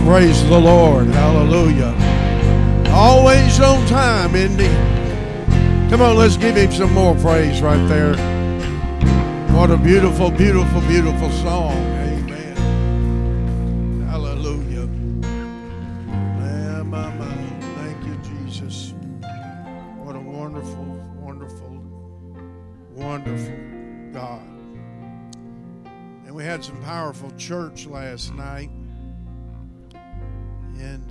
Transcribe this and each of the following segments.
Praise the Lord. Hallelujah. Always on time, isn't he? Come on, let's give him some more praise right there. What a beautiful, beautiful, beautiful song. Amen. Hallelujah. My. Thank you, Jesus. What a wonderful, wonderful, wonderful God. And we had some powerful church last night. And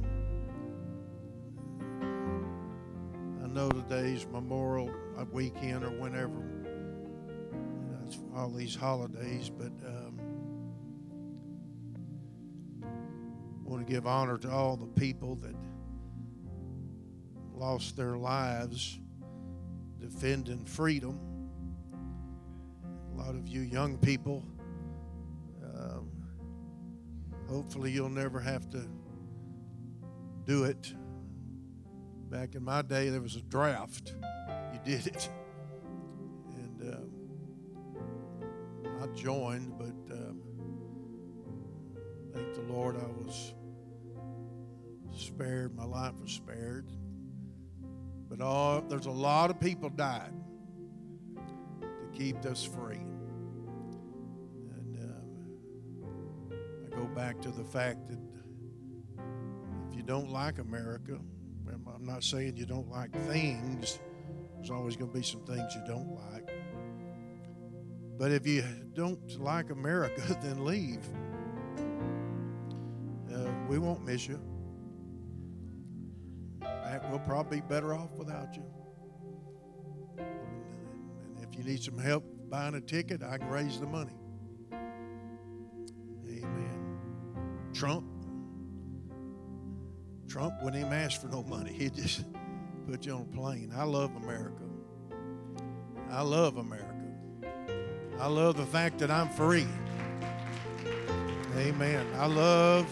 I know today's Memorial Weekend or whenever. It's all these holidays, but I want to give honor to all the people that lost their lives defending freedom. A lot of you young people, hopefully you'll never have to do it. Back in my day, there was a draft. You did it. And I joined, but thank the Lord I was spared. My life was spared. But there's a lot of people died to keep us free. And I go back to the fact that if you don't like America, I'm not saying you don't like things. There's always going to be some things you don't like. But if you don't like America, then leave. We won't miss you. We'll probably be better off without you. And if you need some help buying a ticket, I can raise the money. Amen. Trump wouldn't even ask for no money. He'd just put you on a plane. I love America. I love America. I love the fact that I'm free. Amen. I love,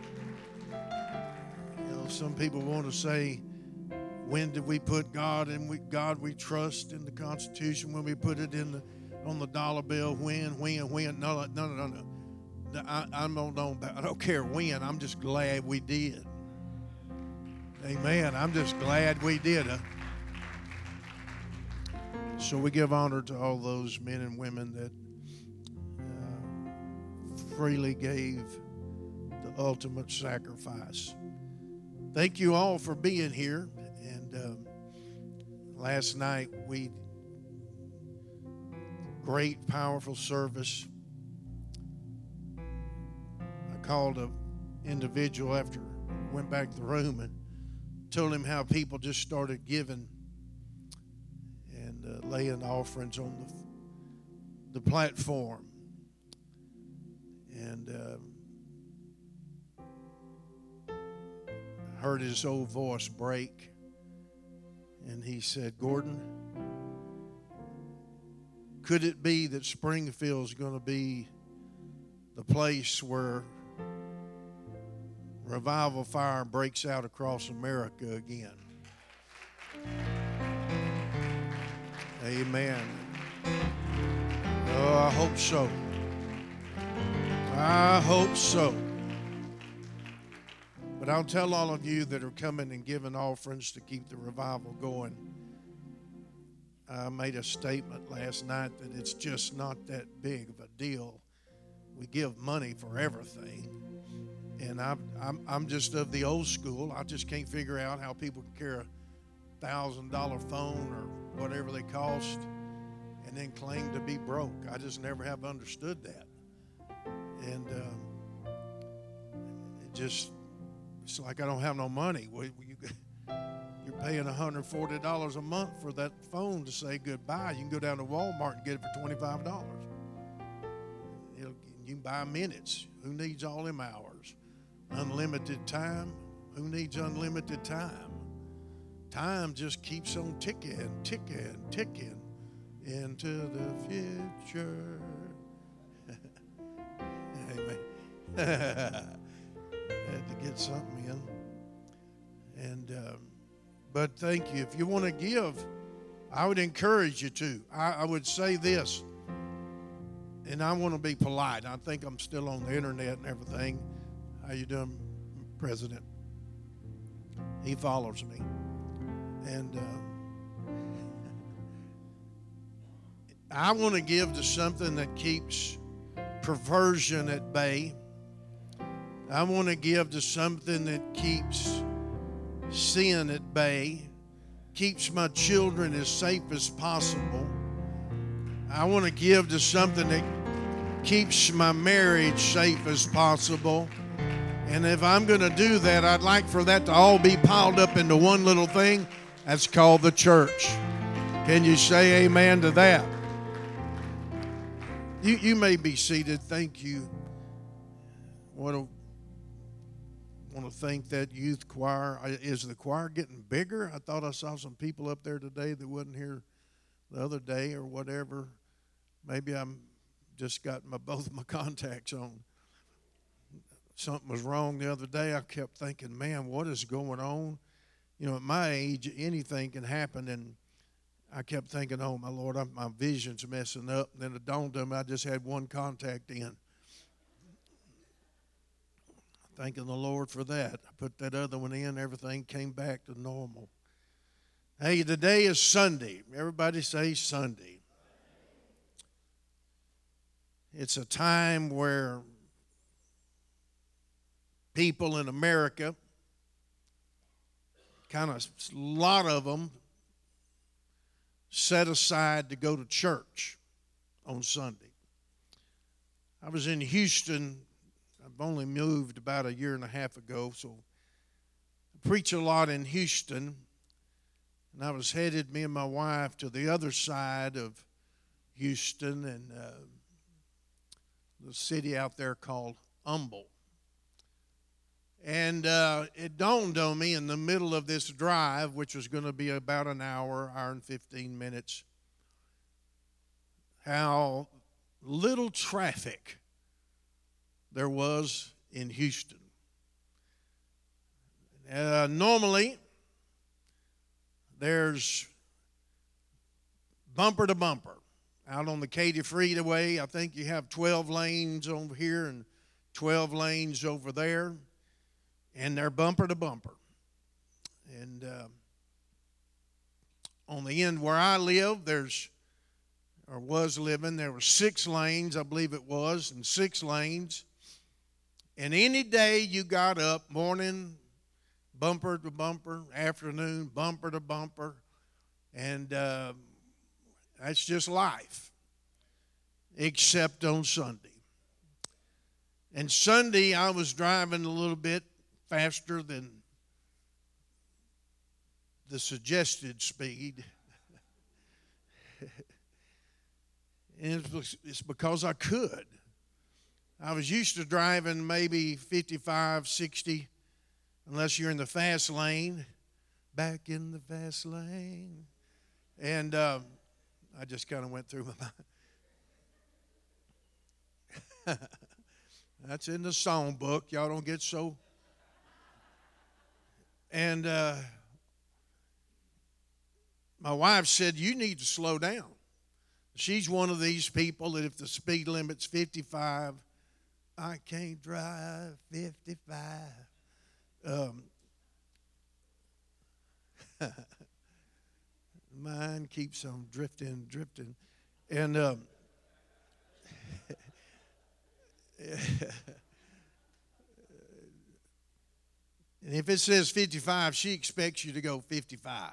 some people want to say, when did we put God in? God we trust in the Constitution, when we put it on the dollar bill, when? No. I don't care when. I'm just glad we did. Amen. I'm just glad we did it. So we give honor to all those men and women that freely gave the ultimate sacrifice. Thank you all for being here. And last night great, powerful service. I called an individual after I went back to the room and told him how people just started giving and laying offerings on the platform. And I heard his old voice break. And he said, Gordon, could it be that Springfield's going to be the place where revival fire breaks out across America again? Amen. Oh, I hope so. I hope so. But I'll tell all of you that are coming and giving offerings to keep the revival going, I made a statement last night that it's just not that big of a deal. We give money for everything. And I'm just of the old school. I just can't figure out how people can carry a $1,000 phone or whatever they cost and then claim to be broke. I just never have understood that. And it's like I don't have no money. You're paying $140 a month for that phone to say goodbye. You can go down to Walmart and get it for $25. You can buy minutes. Who needs all them hours? Unlimited time. Who needs unlimited time? Time just keeps on ticking into the future. Amen. Had to get something in. And but thank you. If you want to give, I would encourage you to. I would say this, and I want to be polite. I think I'm still on the internet and everything. How you doing, president. He follows me. And I want to give to something that keeps perversion at bay. I want to give to something that keeps sin at bay, keeps my children as safe as possible. I want to give to something that keeps my marriage safe as possible. And if I'm going to do that, I'd like for that to all be piled up into one little thing. That's called the church. Can you say amen to that? You may be seated. Thank you. Want to thank that youth choir. Is the choir getting bigger? I thought I saw some people up there today that wasn't here the other day or whatever. Maybe I'm just got both of my contacts on. Something was wrong the other day. I kept thinking, man, what is going on? You know, at my age, anything can happen. And I kept thinking, oh, my Lord, my vision's messing up. And then it dawned on me I just had one contact in. Thanking the Lord for that. I put that other one in. Everything came back to normal. Hey, today is Sunday. Everybody say Sunday. It's a time where people in America, a lot of them, set aside to go to church on Sunday. I was in Houston. I've only moved about a year and a half ago, so I preach a lot in Houston. And I was headed, me and my wife, to the other side of Houston and the city out there called Humble. And it dawned on me in the middle of this drive, which was going to be about an hour and 15 minutes, how little traffic there was in Houston. Normally, there's bumper to bumper. Out on the Katy Freeway, I think you have 12 lanes over here and 12 lanes over there. And they're bumper to bumper. And on the end where I live, there were 6 lanes, I believe it was, and 6 lanes. And any day you got up, morning, bumper to bumper, afternoon, bumper to bumper. And that's just life, except on Sunday. And Sunday, I was driving a little bit faster than the suggested speed. And it's because I could. I was used to driving maybe 55, 60, unless you're in the fast lane. Back in the fast lane. And I just kind of went through my mind. That's in the songbook. Y'all don't get so... And my wife said, you need to slow down. She's one of these people that if the speed limit's 55, I can't drive 55. Mine keeps on drifting. And and if it says 55, she expects you to go 55.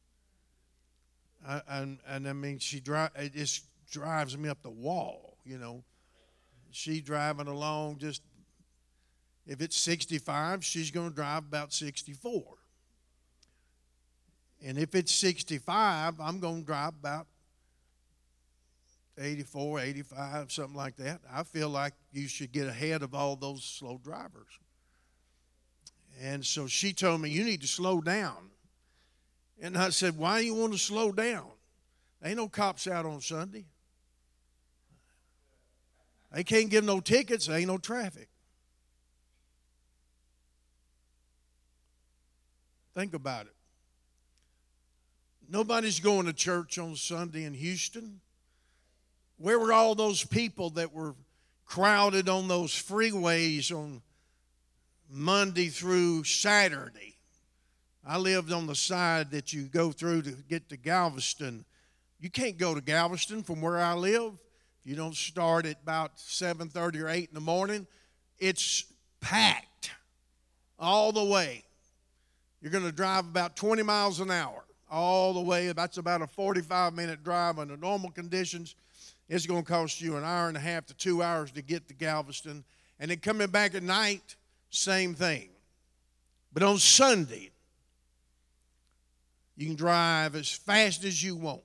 And I mean, it just drives me up the wall, you know. She driving along just, if it's 65, she's going to drive about 64. And if it's 65, I'm going to drive about 84, 85, something like that. I feel like you should get ahead of all those slow drivers. And so she told me, you need to slow down. And I said, why do you want to slow down? Ain't no cops out on Sunday. They can't give no tickets. There ain't no traffic. Think about it. Nobody's going to church on Sunday in Houston. Where were all those people that were crowded on those freeways on Monday through Saturday. I lived on the side that you go through to get to Galveston. You can't go to Galveston from where I live. You don't start at about 7:30 or 8 in the morning. It's packed all the way. You're going to drive about 20 miles an hour all the way. That's about a 45-minute drive under normal conditions. It's going to cost you an hour and a half to 2 hours to get to Galveston. And then coming back at night, same thing. But on Sunday, you can drive as fast as you want.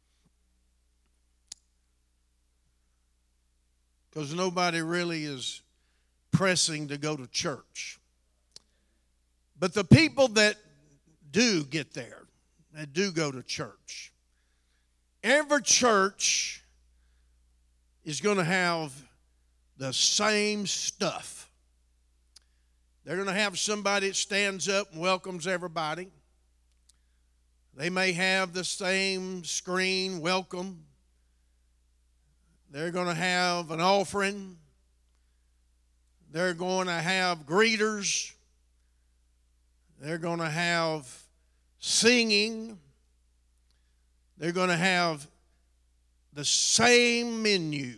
Because nobody really is pressing to go to church. But the people that do get there, that do go to church, every church is going to have the same stuff. They're going to have somebody that stands up and welcomes everybody. They may have the same screen welcome. They're going to have an offering. They're going to have greeters. They're going to have singing. They're going to have the same menu.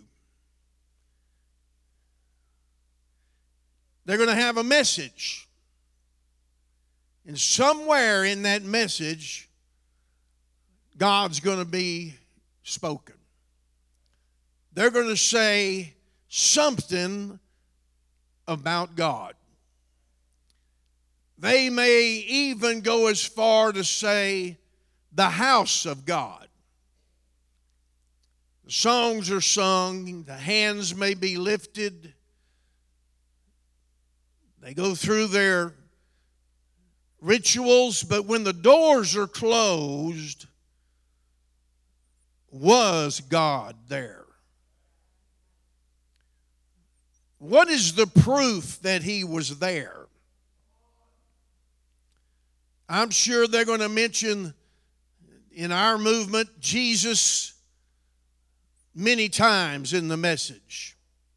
They're going to have a message. And somewhere in that message, God's going to be spoken. They're going to say something about God. They may even go as far to say the house of God. The songs are sung, the hands may be lifted. They go through their rituals, but when the doors are closed, was God there? What is the proof that He was there? I'm sure they're going to mention in our movement Jesus many times in the message.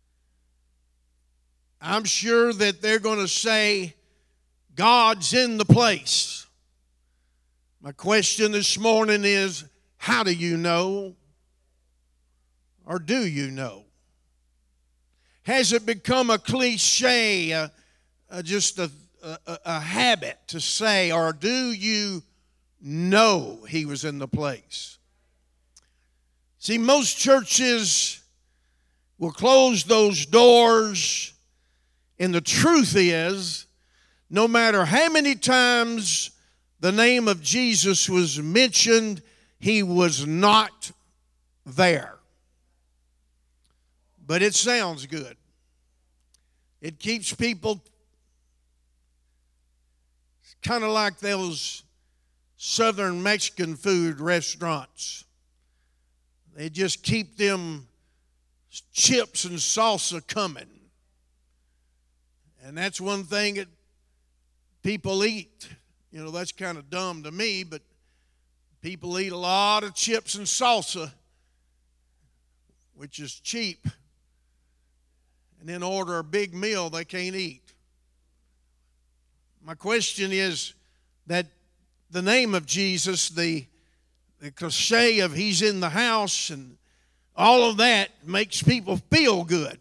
I'm sure that they're going to say God's in the place. My question this morning is, how do you know? Or do you know? Has it become a cliche, just a habit to say, or do you know He was in the place? See, most churches will close those doors, and the truth is, no matter how many times the name of Jesus was mentioned, He was not there. But it sounds good. It keeps people kind of like those southern Mexican food restaurants. They just keep them chips and salsa coming. And that's one thing that people eat. You know, that's kind of dumb to me, but people eat a lot of chips and salsa, which is cheap, and then order a big meal they can't eat. My question is that the name of Jesus, the cliche of He's in the house and all of that makes people feel good.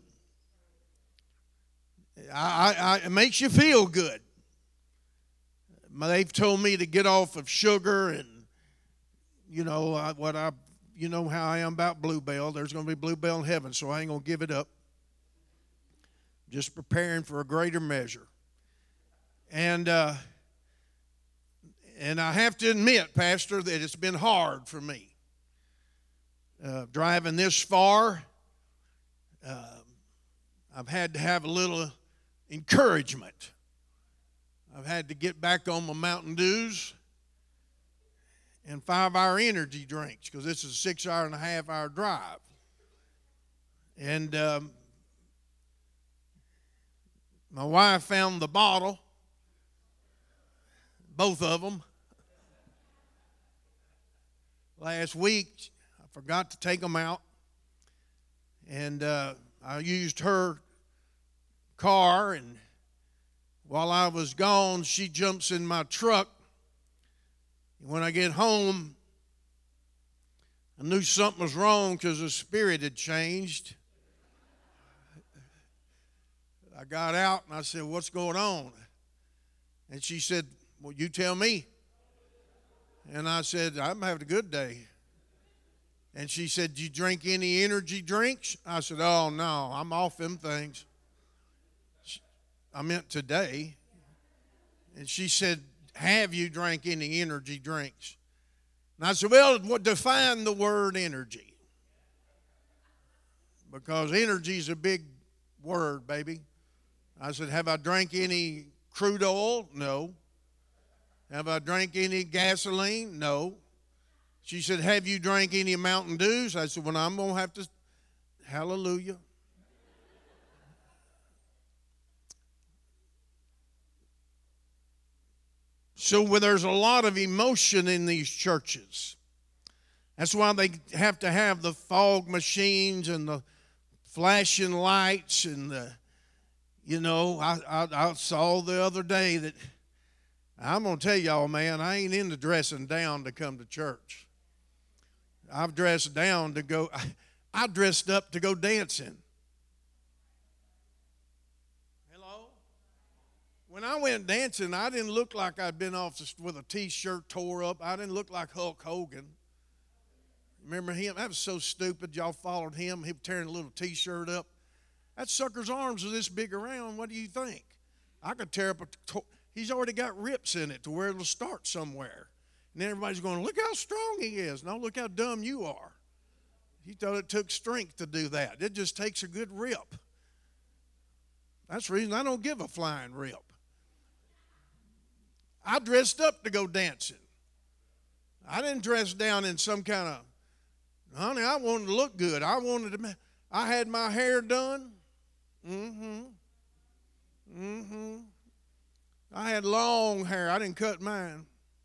It makes you feel good. They've told me to get off of sugar and, you know, you know how I am about Bluebell. There's going to be Bluebell in heaven, so I ain't going to give it up. Just preparing for a greater measure. And I have to admit, Pastor, that it's been hard for me. Driving this far, I've had to have a little encouragement. I've had to get back on my Mountain Dews and 5-hour energy drinks because this is a 6.5-hour drive. And my wife found the bottle, both of them. Last week, I forgot to take them out, and I used her car, and While I was gone, she jumps in my truck. When I get home, I knew something was wrong because the spirit had changed. I got out and I said, "What's going on?" And she said, "Well, you tell me." And I said, "I'm having a good day." And she said, "Do you drink any energy drinks?" I said, "Oh, no, I'm off them things." I meant today. And she said, "Have you drank any energy drinks?" And I said, "Well, define the word energy. Because energy is a big word, baby." I said, "Have I drank any crude oil?" "No." "Have I drank any gasoline?" "No." She said, "Have you drank any Mountain Dews?" I said, "Well, I'm going to have to." Hallelujah. So there's a lot of emotion in these churches. That's why they have to have the fog machines and the flashing lights and the, I saw the other day that, I'm going to tell y'all, man, I ain't into dressing down to come to church. I've dressed down to go, I dressed up to go dancing. Hello? When I went dancing, I didn't look like I'd been off with a T-shirt tore up. I didn't look like Hulk Hogan. Remember him? That was so stupid. Y'all followed him. He was tearing a little T-shirt up. That sucker's arms are this big around. What do you think? I could tear up he's already got rips in it to where it'll start somewhere. And then everybody's going, "Look how strong he is." No, look how dumb you are. He thought it took strength to do that. It just takes a good rip. That's the reason I don't give a flying rip. I dressed up to go dancing. I didn't dress down in some kind of, honey, I wanted to look good. I had my hair done. I had long hair. I didn't cut mine.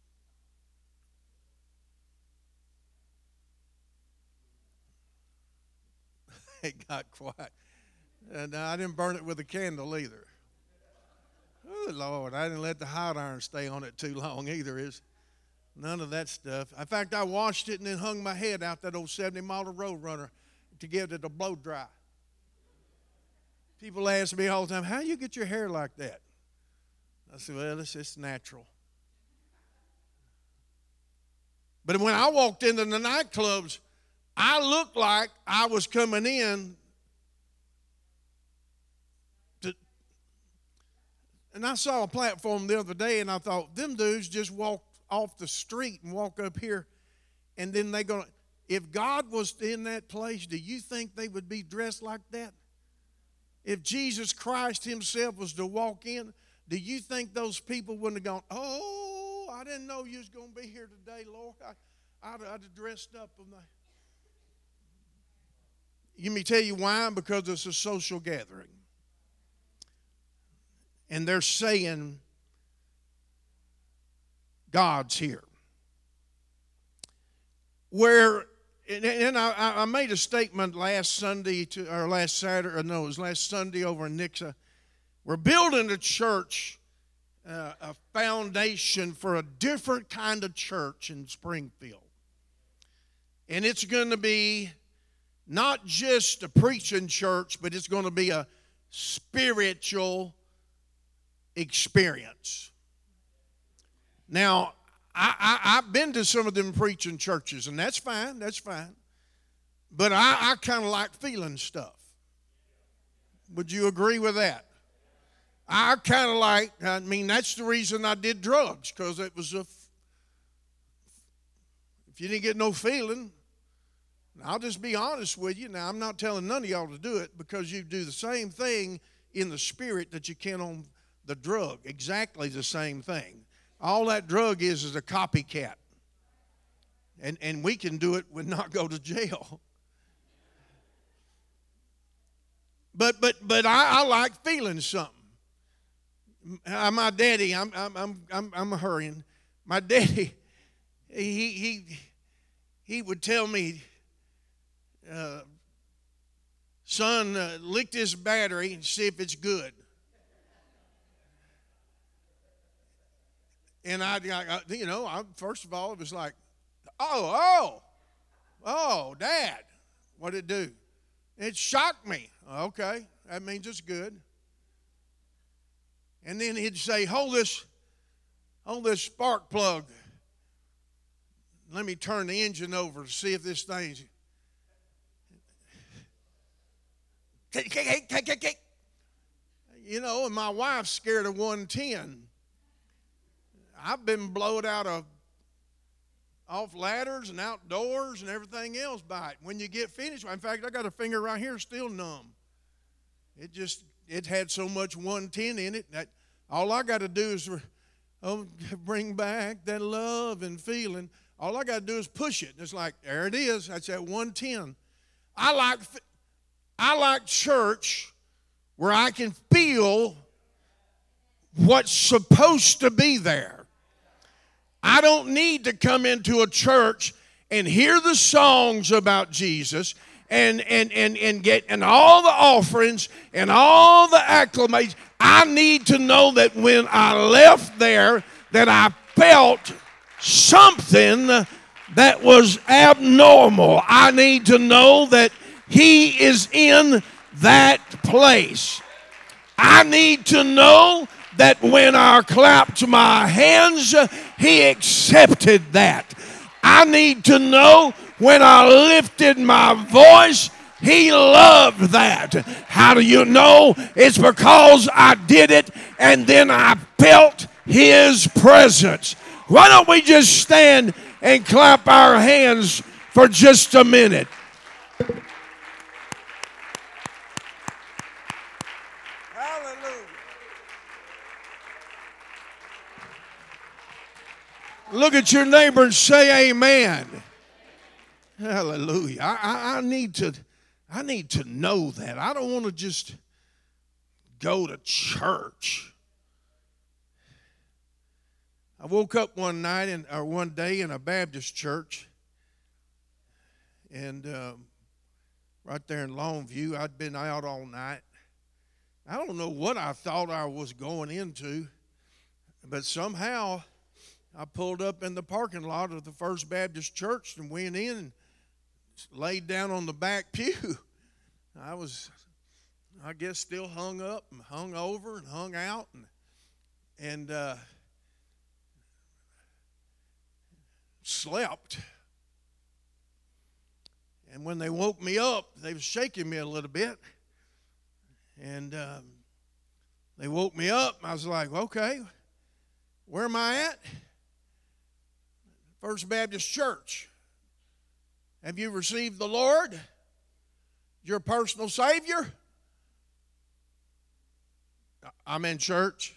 It got quiet. And I didn't burn it with a candle either. Oh, Lord, I didn't let the hot iron stay on it too long either. Is none of that stuff. In fact, I washed it and then hung my head out that old 70-mile road runner to get it to blow dry. People ask me all the time, "How do you get your hair like that?" I said, "Well, it's just natural." But when I walked into the nightclubs, I looked like I was coming in and I saw a platform the other day and I thought, them dudes just walk off the street and walk up here and then they're going to, if God was in that place, do you think they would be dressed like that? If Jesus Christ himself was to walk in, do you think those people wouldn't have gone, "Oh, I didn't know you was going to be here today, Lord. I'd have dressed up." Let me tell you why. Because it's a social gathering. And they're saying, God's here. And I made a statement last Sunday, last Sunday over in Nixa. We're building a church, a foundation for a different kind of church in Springfield. And it's going to be not just a preaching church, but it's going to be a spiritual experience. Now, I've been to some of them preaching churches, and that's fine, But I kind of like feeling stuff. Would you agree with that? I kind of that's the reason I did drugs, because it was if you didn't get no feeling, I'll just be honest with you. Now, I'm not telling none of y'all to do it, because you do the same thing in the spirit that you can on the drug. Exactly the same thing. All that drug is a copycat. And we can do it and not go to jail. But I like feeling something. My daddy, I'm hurrying. My daddy, he would tell me, "Son, lick this battery and see if it's good." And first of all, it was like, Dad, what did it do? It shocked me. Okay, that means it's good. And then he'd say, hold this spark plug. Let me turn the engine over to see if this thing's. And my wife's scared of 110. I've been blowed out off ladders and outdoors and everything else by it. When you get finished, in fact, I got a finger right here still numb. It had so much 110 in it that all I got to do is bring back that love and feeling. All I got to do is push it. It's like, there it is. That's at 110. I like church where I can feel what's supposed to be there. I don't need to come into a church and hear the songs about Jesus and get all the offerings and all the acclamations. I need to know that when I left there that I felt something that was abnormal. I need to know that He is in that place. I need to know that when I clapped my hands, He accepted that. I need to know when I lifted my voice, He loved that. How do you know? It's because I did it and then I felt His presence. Why don't we just stand and clap our hands for just a minute? Look at your neighbor and say amen. Hallelujah. I need to know that. I don't want to just go to church. I woke up one day in a Baptist church, and right there in Longview, I'd been out all night. I don't know what I thought I was going into, but somehow I pulled up in the parking lot of the First Baptist Church and went in and laid down on the back pew. I was, I guess, still hung up and hung over and hung out and slept. And when they woke me up, they was shaking me a little bit. And they woke me up. I was like, okay, where am I at? First Baptist Church. Have you received the Lord, your personal Savior? I'm in church.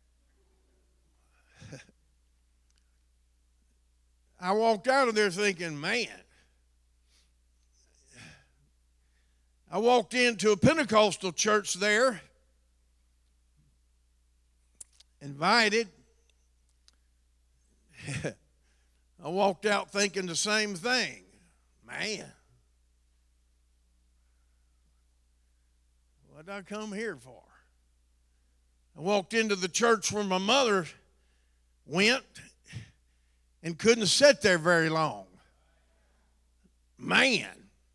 I walked out of there thinking, man. I walked into a Pentecostal church there, invited. I walked out thinking the same thing. Man, what did I come here for? I walked into the church where my mother went and couldn't sit there very long. Man.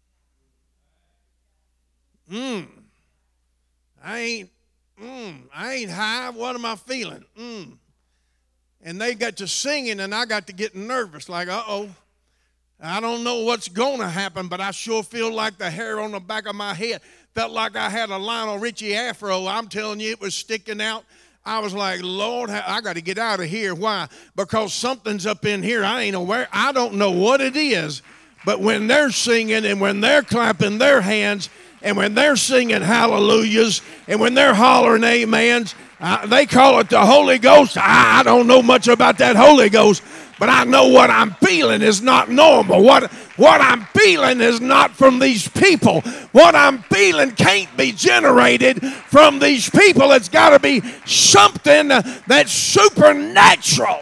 I ain't high. What am I feeling? And they got to singing, and I got to getting nervous, like, uh-oh. I don't know what's going to happen, but I sure feel like the hair on the back of my head felt like I had a Lionel Richie afro. I'm telling you, it was sticking out. I was like, Lord, I got to get out of here. Why? Because something's up in here. I ain't aware. I don't know what it is, but when they're singing and when they're clapping their hands and when they're singing hallelujahs and when they're hollering amens, they call it the Holy Ghost. I don't know much about that Holy Ghost, but I know what I'm feeling is not normal. What I'm feeling is not from these people. What I'm feeling can't be generated from these people. It's got to be something that's supernatural.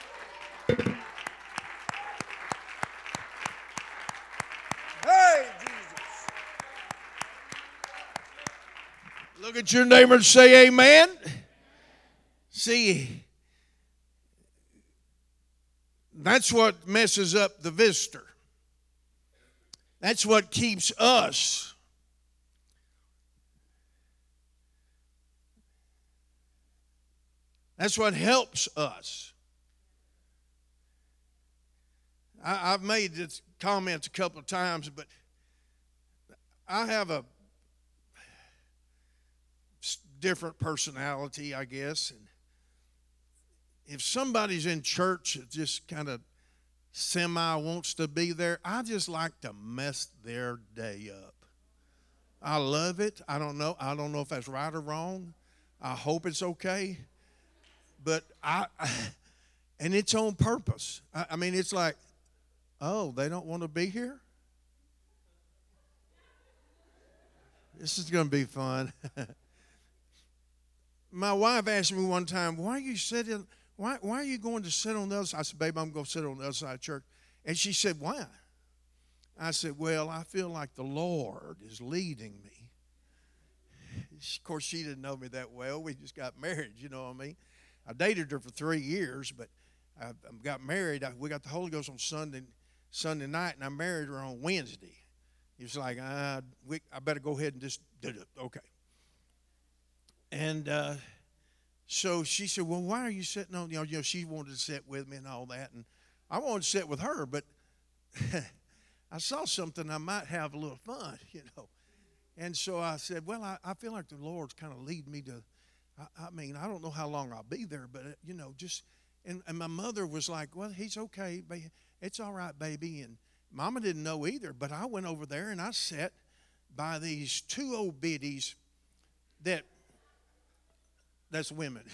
Hey, Jesus. Look at your neighbor and say amen. See, That's what messes up the visitor. That's what keeps us. That's what helps us. I've made this comments a couple of times, but I have a different personality, I guess. And if somebody's in church that just kind of semi wants to be there, I just like to mess their day up. I love it. I don't know if that's right or wrong. I hope it's okay. But and it's on purpose. I mean, it's like, oh, they don't want to be here? This is going to be fun. My wife asked me one time, why are you going to sit on the other side? I said, babe, I'm going to sit on the other side of church. And she said, why? I said, well, I feel like the Lord is leading me. Of course, she didn't know me that well. We just got married, you know what I mean? I dated her for 3 years, but I got married. We got the Holy Ghost on Sunday night, and I married her on Wednesday. He was like, I better go ahead and just do it. Okay. And so she said, well, why are you sitting on, you know, she wanted to sit with me and all that. And I wanted to sit with her, but I saw something I might have a little fun, you know. And so I said, well, I feel like the Lord's kind of leading me to, I mean, I don't know how long I'll be there, but, you know, just, and my mother was like, well, he's okay. It's all right, baby. And Mama didn't know either, but I went over there and I sat by these two old biddies that's women,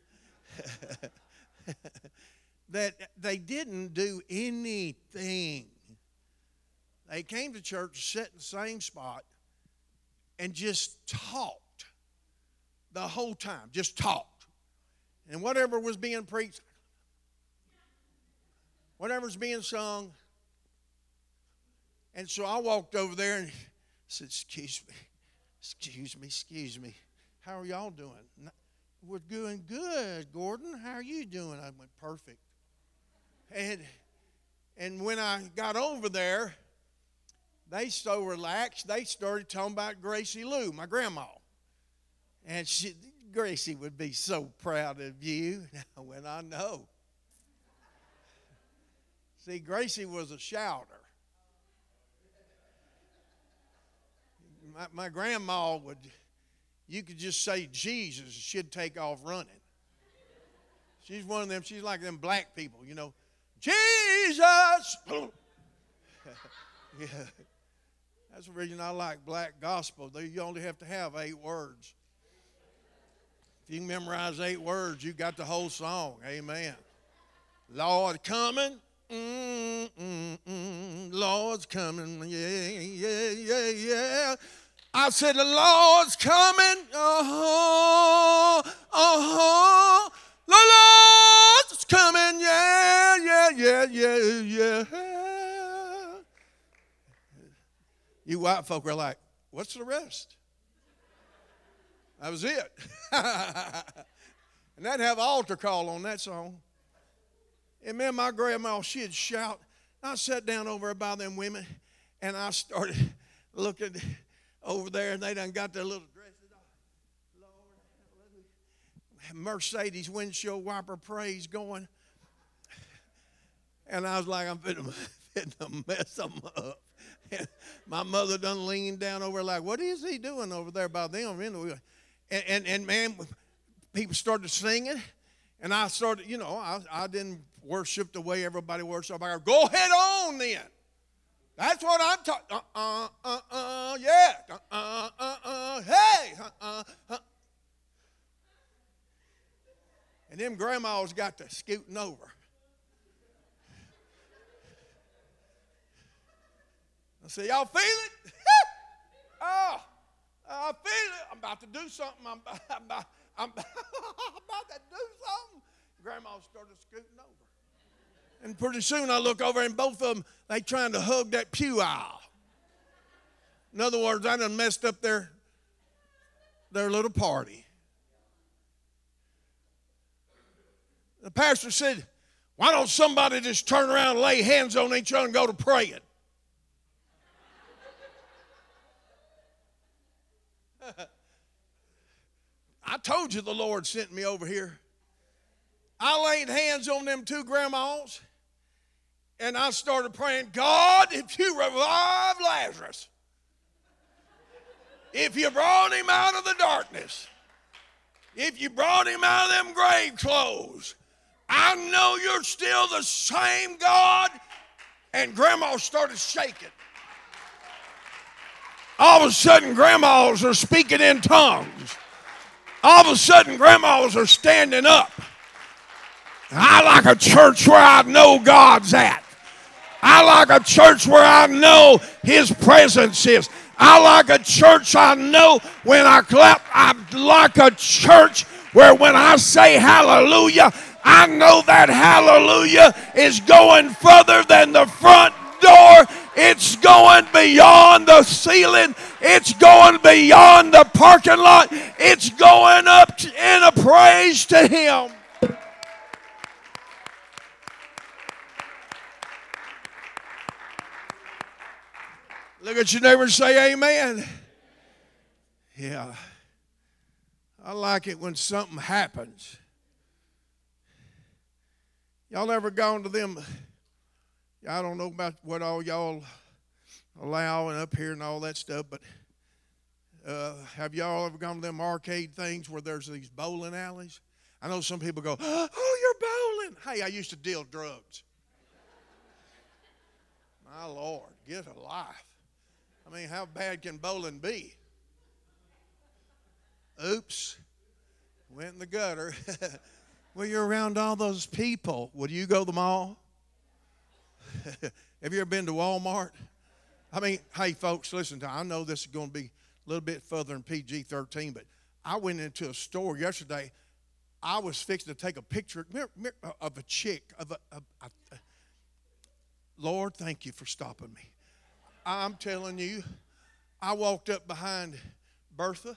that they didn't do anything. They came to church, sat in the same spot, and just talked the whole time, just talked. And whatever was being preached, whatever's being sung. And so I walked over there and said, excuse me. How are y'all doing? We're doing good, Gordon. How are you doing? I went, perfect. And when I got over there, they so relaxed, they started talking about Gracie Lou, my grandma. And Gracie would be so proud of you. When I know. See, Gracie was a shouter. My grandma would, you could just say Jesus, she'd take off running. She's one of them, she's like them black people, you know. Jesus! Yeah. That's the reason I like black gospel. You only have to have 8 words. If you can memorize 8 words, you got the whole song. Amen. Lord coming. Lord's coming. Yeah. I said, the Lord's coming. The Lord's coming. Yeah. You white folk are like, what's the rest? That was it. And they'd have an altar call on that song. And man, my grandma, she'd shout. I sat down over by them women, and I started looking over there, and they done got their little dresses on. Lord, Mercedes windshield wiper praise going. And I was like, I'm fitting to mess them up. And my mother done leaned down over like, what is he doing over there by them? And man, people started singing, and I started, you know, I didn't worship the way everybody worships. I go, go ahead on then. That's what I'm talking. Hey. And them grandmas got to scooting over. I say, y'all feel it? Oh, I feel it. I'm about to do something. I'm about to do something. Grandma started scooting over. And pretty soon I look over and both of them, they trying to hug that pew aisle. In other words, I done messed up their little party. The pastor said, Why don't somebody just turn around and lay hands on each other and go to praying? I told you the Lord sent me over here. I laid hands on them two grandmas, and I started praying, God, if you revive Lazarus, if you brought him out of the darkness, if you brought him out of them grave clothes, I know you're still the same God. And grandma started shaking. All of a sudden, grandmas are speaking in tongues. All of a sudden, grandmas are standing up. I like a church where I know God's at. I like a church where I know His presence is. I like a church I know when I clap. I like a church where when I say hallelujah, I know that hallelujah is going further than the front door. It's going beyond the ceiling. It's going beyond the parking lot. It's going up in a praise to Him. Look at your neighbor and say amen. Yeah. I like it when something happens. Y'all ever gone to them? I don't know about what all y'all allow and up here and all that stuff, but have y'all ever gone to them arcade things where there's these bowling alleys? I know some people go, oh, you're bowling. Hey, I used to deal drugs. My Lord, get a life. I mean, how bad can bowling be? Oops, went in the gutter. Well, you're around all those people. Would you go to the mall? Have you ever been to Walmart? I mean, hey, folks, listen to me. I know this is going to be a little bit further than PG-13, but I went into a store yesterday. I was fixing to take a picture of a chick. Lord, thank you for stopping me. I'm telling you, I walked up behind Bertha,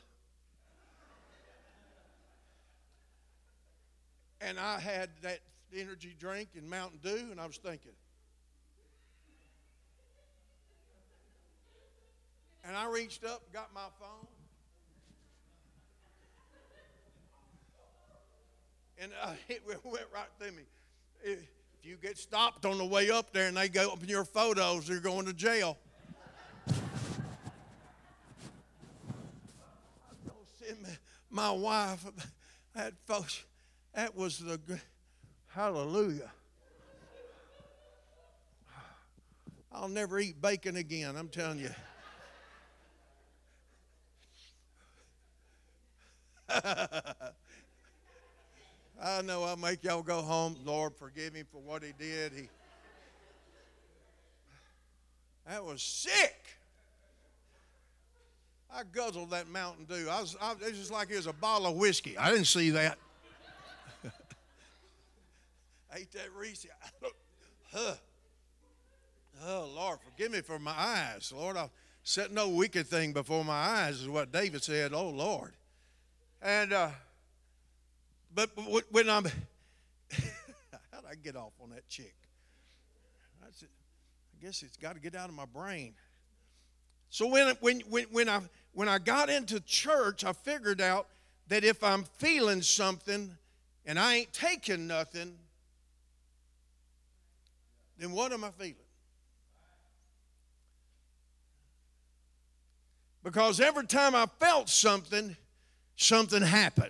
and I had that energy drink and Mountain Dew, and I was thinking. And I reached up, got my phone, and it went right through me. If you get stopped on the way up there and they go up in your photos, you're going to jail. My wife, that was the hallelujah. I'll never eat bacon again, I'm telling you. I know I'll make y'all go home. Lord, forgive me for what he did. That was sick. I guzzled that Mountain Dew. It was just like it was a bottle of whiskey. I didn't see that. I ate that Reese. Oh, Lord, forgive me for my eyes. Lord, I'll set no wicked thing before my eyes is what David said. Oh, Lord. And, but when I'm, how'd I get off on that chick? I guess it's got to get out of my brain. So when I got into church, I figured out that if I'm feeling something and I ain't taking nothing, then what am I feeling? Because every time I felt something, something happened.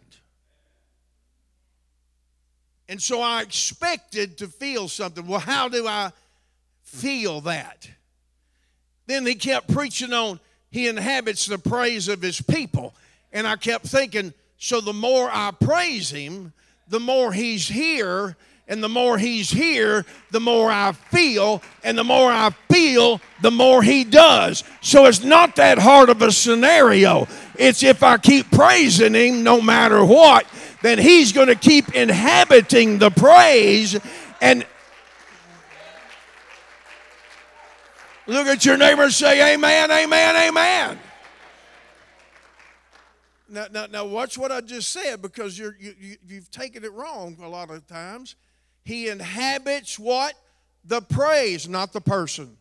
And so I expected to feel something. Well, how do I feel that? Then he kept preaching on he inhabits the praise of his people. And I kept thinking, so the more I praise him, the more he's here. And the more he's here, the more I feel. And the more I feel, the more he does. So it's not that hard of a scenario. It's if I keep praising him no matter what, then he's going to keep inhabiting the praise. And look at your neighbor and say, amen, amen, amen. Now watch what I just said, because you've taken it wrong a lot of times. He inhabits what? The praise, not the person.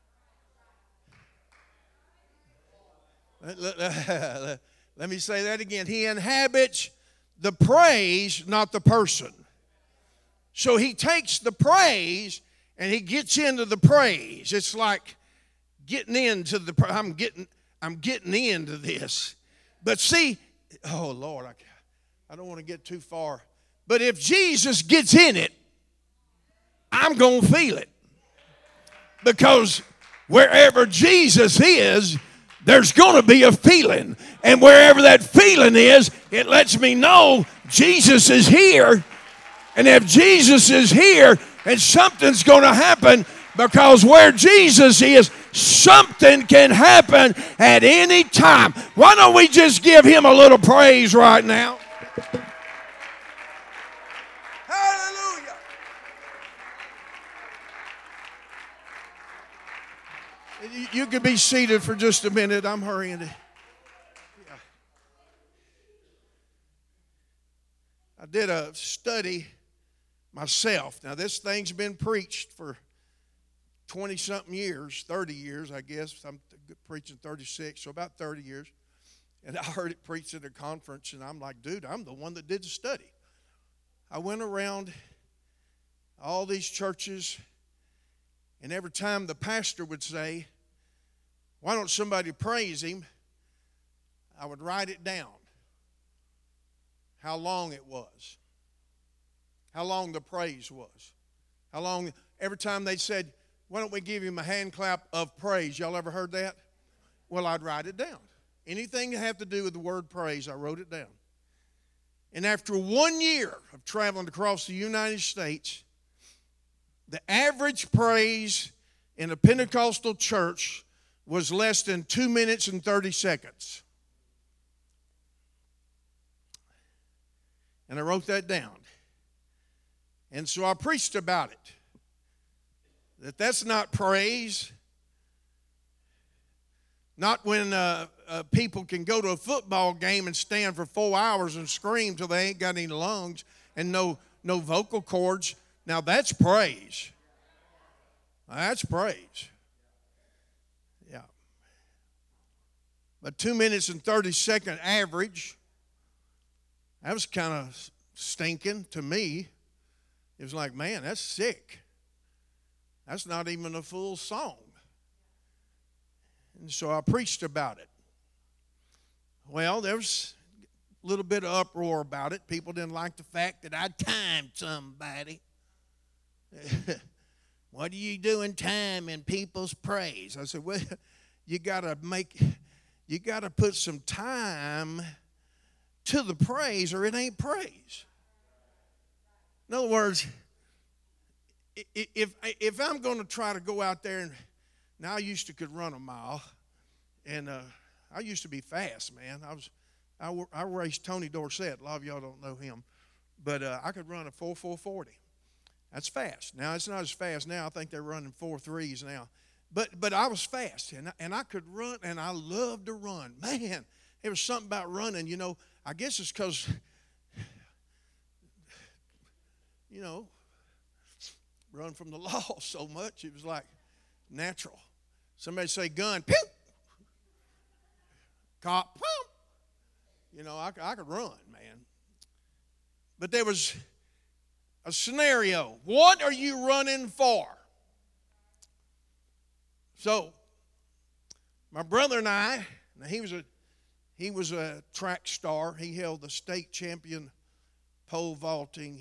Let me say that again. He inhabits the praise, not the person. So he takes the praise and he gets into the praise. It's like getting into the, I'm getting into this. But see, oh Lord, I don't want to get too far. But if Jesus gets in it, I'm going to feel it. Because wherever Jesus is, there's going to be a feeling. And wherever that feeling is, it lets me know Jesus is here. And if Jesus is here, and something's going to happen, because where Jesus is, something can happen at any time. Why don't we just give him a little praise right now? Hallelujah. You can be seated for just a minute. I'm hurrying. I did a study myself. Now, this thing's been preached for 20-something years, 30 years, I guess. I'm preaching 36, so about 30 years. And I heard it preached at a conference, and I'm like, dude, I'm the one that did the study. I went around all these churches, and every time the pastor would say, why don't somebody praise him, I would write it down, how long it was, how long the praise was, how long, every time they said, why don't we give him a hand clap of praise? Y'all ever heard that? Well, I'd write it down. Anything that had to do with the word praise, I wrote it down. And after 1 year of traveling across the United States, the average praise in a Pentecostal church was less than 2 minutes and 30 seconds. And I wrote that down. And so I preached about it. That's not praise. Not when people can go to a football game and stand for 4 hours and scream till they ain't got any lungs and no vocal cords. Now that's praise. That's praise. Yeah. But 2 minutes and 30-second average, that was kind of stinking to me. It was like, man, that's sick. That's not even a full song. And so I preached about it. Well, there was a little bit of uproar about it. People didn't like the fact that I timed somebody. What are you doing timing people's praise? I said, well, you got to put some time to the praise or it ain't praise. In other words, if I'm going to try to go out there and now I could run a mile, and I used to be fast, man. I raced Tony Dorsett. A lot of y'all don't know him, but I could run a 4.40. That's fast. Now it's not as fast now. I think they're running 4.3s now, but I was fast, and I could run, and I loved to run. Man, there was something about running. You know, I guess it's because, you know, run from the law so much. It was like natural. Somebody say gun, pew. Cop, pew. You know, I could run, man. But there was a scenario. What are you running for? So, my brother and I, now he was a track star. He held the state champion pole vaulting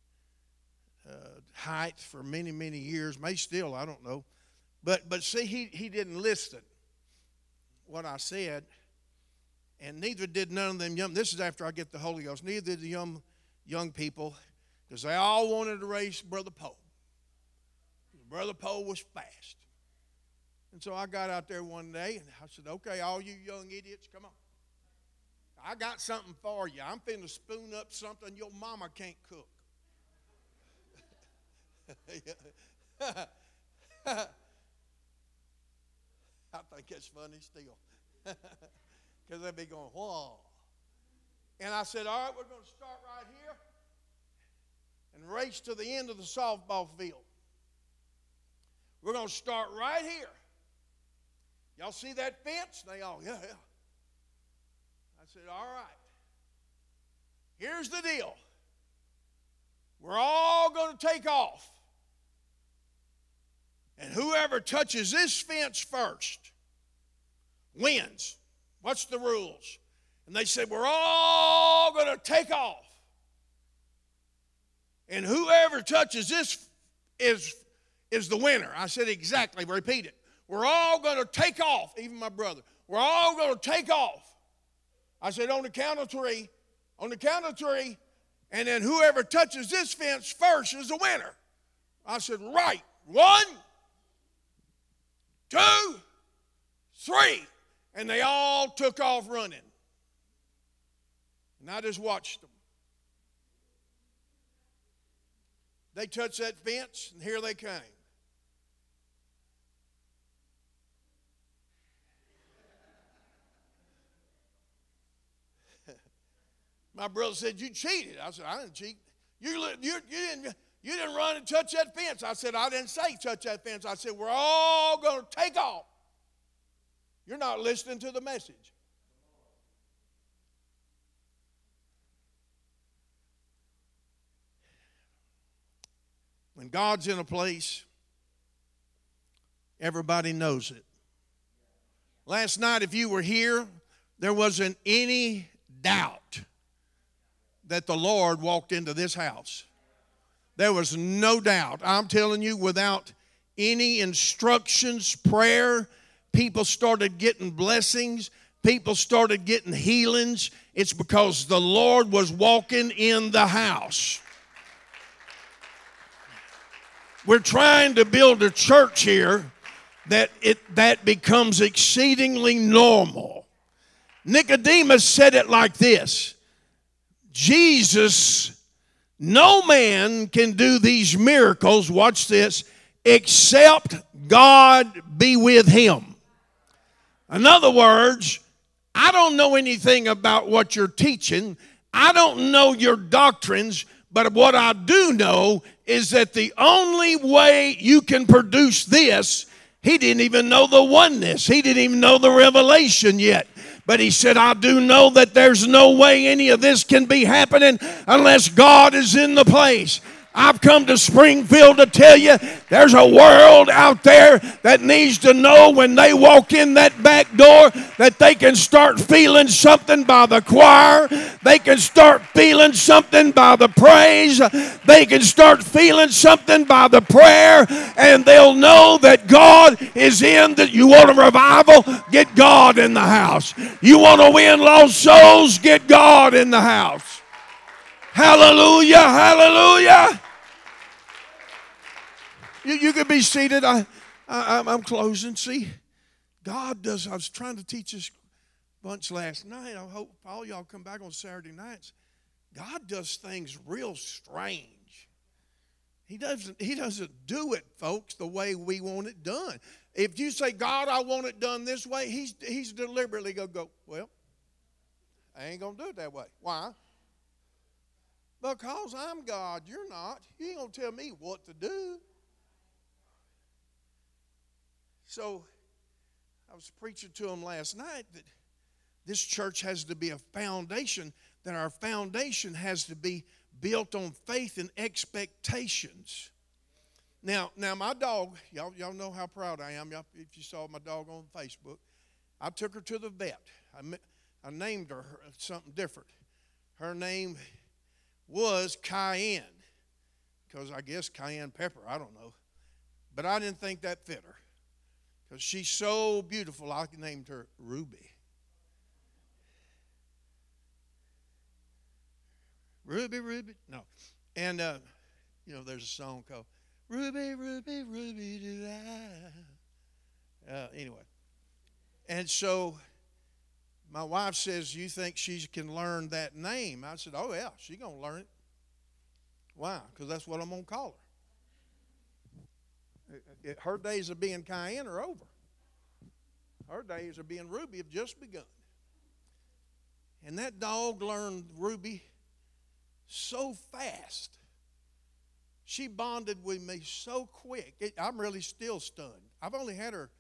height for many, many years. May still, I don't know. But see, he didn't listen what I said, and neither did none of them young. This is after I get the Holy Ghost. Neither did the young people, because they all wanted to race Brother Poe. Brother Poe was fast. And so I got out there one day, and I said, okay, all you young idiots, come on. I got something for you. I'm finna spoon up something your mama can't cook. I think it's funny still. Because they'd be going, whoa. And I said, all right, we're going to start right here and race to the end of the softball field. We're going to start right here. Y'all see that fence? They all, yeah. I said, all right. Here's the deal. We're all going to take off. And whoever touches this fence first wins. What's the rules? And they said, we're all going to take off. And whoever touches this is the winner. I said, exactly. Repeat it. We're all going to take off. Even my brother. We're all going to take off. I said, on the count of three. On the count of three. And then whoever touches this fence first is the winner. I said, right. 1, 2, 3. And they all took off running. And I just watched them. They touched that fence, and here they came. My brother said, you cheated. I said, I didn't cheat. You didn't run and touch that fence. I said, I didn't say touch that fence. I said, we're all going to take off. You're not listening to the message. When God's in a place, everybody knows it. Last night, if you were here, there wasn't any doubt that the Lord walked into this house. There was no doubt. I'm telling you, without any instructions, prayer, people started getting blessings. People started getting healings. It's because the Lord was walking in the house. We're trying to build a church here that becomes exceedingly normal. Nicodemus said it like this. Jesus, no man can do these miracles, watch this, except God be with him. In other words, I don't know anything about what you're teaching. I don't know your doctrines, but what I do know is that the only way you can produce this, he didn't even know the oneness. He didn't even know the revelation yet. But he said, I do know that there's no way any of this can be happening unless God is in the place. I've come to Springfield to tell you there's a world out there that needs to know when they walk in that back door that they can start feeling something by the choir. They can start feeling something by the praise. They can start feeling something by the prayer. And they'll know that God is in. That you want a revival? Get God in the house. You want to win lost souls? Get God in the house. Hallelujah, hallelujah. You can be seated. I'm closing. See, God does. I was trying to teach this bunch last night. I hope all y'all come back on Saturday nights. God does things real strange. He doesn't do it, folks, the way we want it done. If you say, God, I want it done this way, he's deliberately going to go, well, I ain't going to do it that way. Why? Because I'm God, you're not. You ain't going to tell me what to do. So I was preaching to them last night that this church has to be a foundation, that our foundation has to be built on faith and expectations. Now my dog, y'all know how proud I am. If you saw my dog on Facebook, I took her to the vet. I named her something different. Her name was Cayenne, because I guess cayenne pepper, I don't know. But I didn't think that fit her, because she's so beautiful, I named her Ruby. Ruby, Ruby, no. And, there's a song called Ruby, Ruby, Ruby, do I. Anyway. And so my wife says, you think she can learn that name? I said, oh, yeah, she's going to learn it. Why? Because that's what I'm going to call her. Her days of being Cayenne are over. Her days of being Ruby have just begun. And that dog learned Ruby so fast She bonded with me so quick. I'm really still stunned. I've only had her,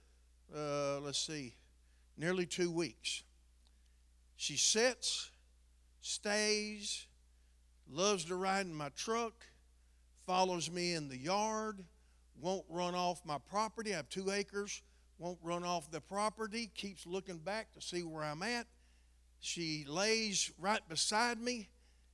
nearly 2 weeks. She sits, stays, loves to ride in my truck, follows me in the yard, won't run off my property. I have 2 acres, won't run off the property, keeps looking back to see where I'm at. She lays right beside me.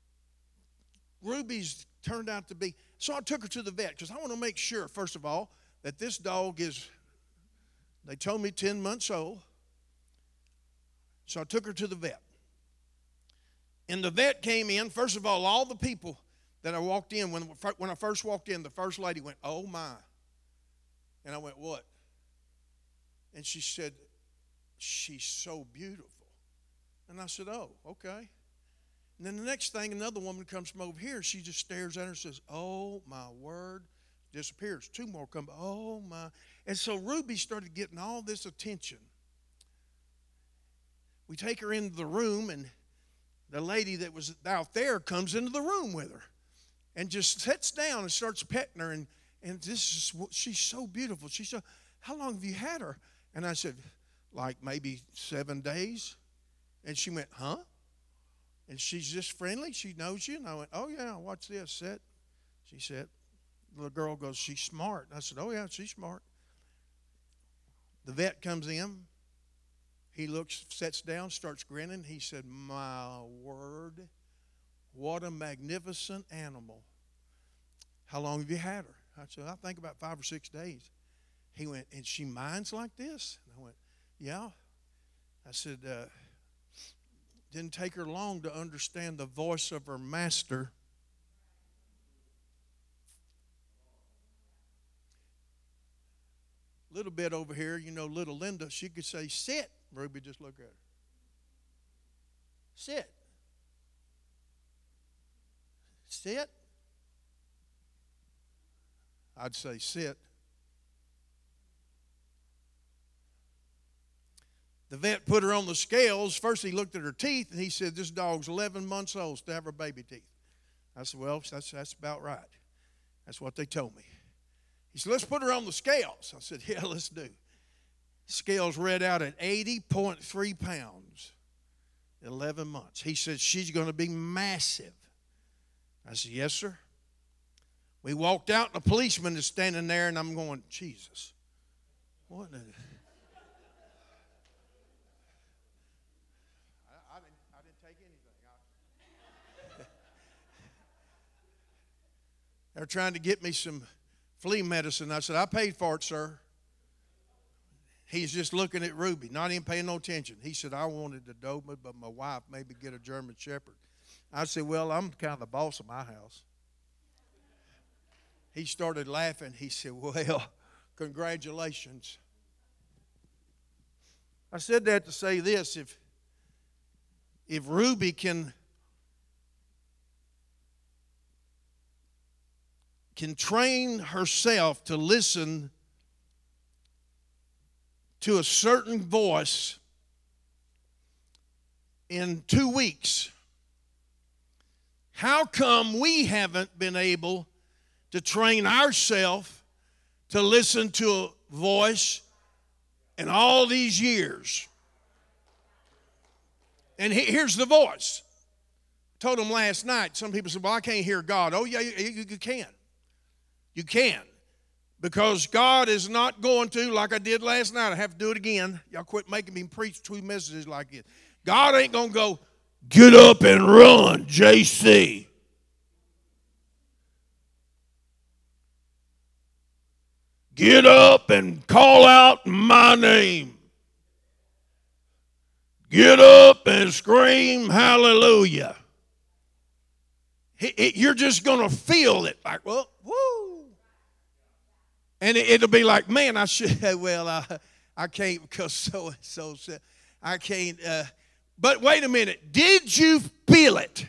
Ruby's turned out to be, so I took her to the vet because I want to make sure, first of all, that this dog is, they told me 10 months old. So I took her to the vet. And the vet came in. First of all the people that I walked in, when I first walked in, the first lady went, "Oh, my." And I went, "What?" And she said, "She's so beautiful." And I said, "Oh, okay." And then the next thing, another woman comes from over here. She just stares at her and says, "Oh, my word." Disappears. 2 more come, "Oh, my." And so Ruby started getting all this attention. We take her into the room, and the lady that was out there comes into the room with her and just sits down and starts petting her. And she's so beautiful. She said, "How long have you had her?" And I said, "Like maybe 7 days." And she went, "Huh?" And she's just friendly. She knows you. And I went, "Oh, yeah, watch this. Sit." She said, the little girl goes, "She's smart." And I said, "Oh, yeah, she's smart." The vet comes in. He looks, sits down, starts grinning. He said, "My word, what a magnificent animal. How long have you had her?" I said, "I think about 5 or 6 days." He went, "And she minds like this?" And I went, "Yeah." I said, didn't take her long to understand the voice of her master. Little bit over here, little Linda, she could say, "Sit." Ruby just look at her. "Sit." "Sit." I'd say, "Sit." The vet put her on the scales. First he looked at her teeth, and he said, "This dog's 11 months old, still have her baby teeth." I said, "Well, that's about right. That's what they told me." He said, "Let's put her on the scales." I said, "Yeah, let's do." Scales read out at 80.3 pounds, 11 months. He said, "She's going to be massive." I said, "Yes, sir." We walked out, and a policeman is standing there, and I'm going, Jesus, what in the... I didn't take anything. They're trying to get me some flea medicine. I said, "I paid for it, sir." He's just looking at Ruby, not even paying no attention. He said, "I wanted the Doberman, but my wife maybe get a German Shepherd." I said, "Well, I'm kind of the boss of my house." He started laughing. He said, "Well, congratulations." I said that to say this: if Ruby can train herself to listen to a certain voice in 2 weeks, how come we haven't been able to train ourselves to listen to a voice in all these years? And here's the voice. I told them last night, some people said, "Well, I can't hear God." Oh, yeah, you can. You can. Because God is not going to, like I did last night, I have to do it again. Y'all quit making me preach 2 messages like this. God ain't going to go, "Get up and run, JC." "Get up and call out my name. Get up and scream hallelujah." You're just going to feel it like, well, woo. And it'll be like, "Man, I should, well, I can't because so-and-so said, I can't." But wait a minute. Did you feel it?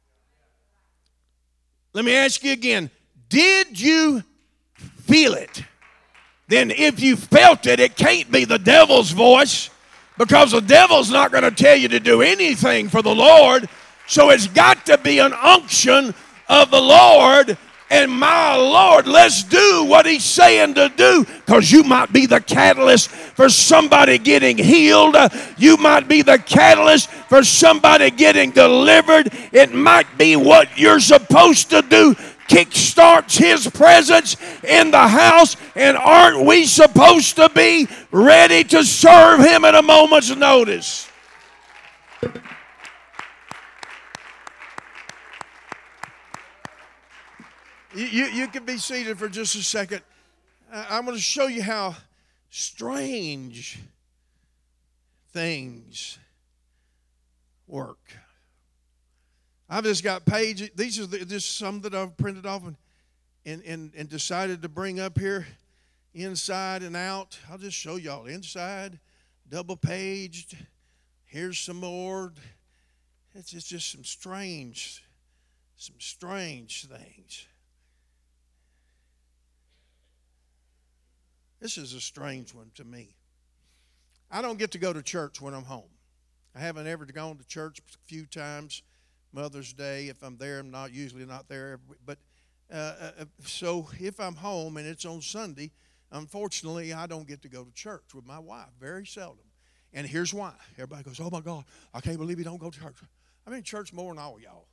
Let me ask you again. Did you feel it? Then if you felt it, it can't be the devil's voice, because the devil's not going to tell you to do anything for the Lord. So it's got to be an unction of the Lord And my Lord, let's do what He's saying to do, because you might be the catalyst for somebody getting healed. You might be the catalyst for somebody getting delivered. It might be what you're supposed to do. Kickstarts His presence in the house. And aren't we supposed to be ready to serve Him at a moment's notice? You can be seated for just a second. I'm going to show you how strange things work. I've just got pages. These are just some that I've printed off and decided to bring up here, inside and out. I'll just show y'all inside, double-paged. Here's some more. It's just some strange things. This is a strange one to me. I don't get to go to church when I'm home. I haven't ever gone to church a few times. Mother's Day, if I'm there, I'm usually not there. But so if I'm home and it's on Sunday, unfortunately, I don't get to go to church with my wife, very seldom. And here's why. Everybody goes, oh, my God, I can't believe you don't go to church. I'm in church more than all y'all.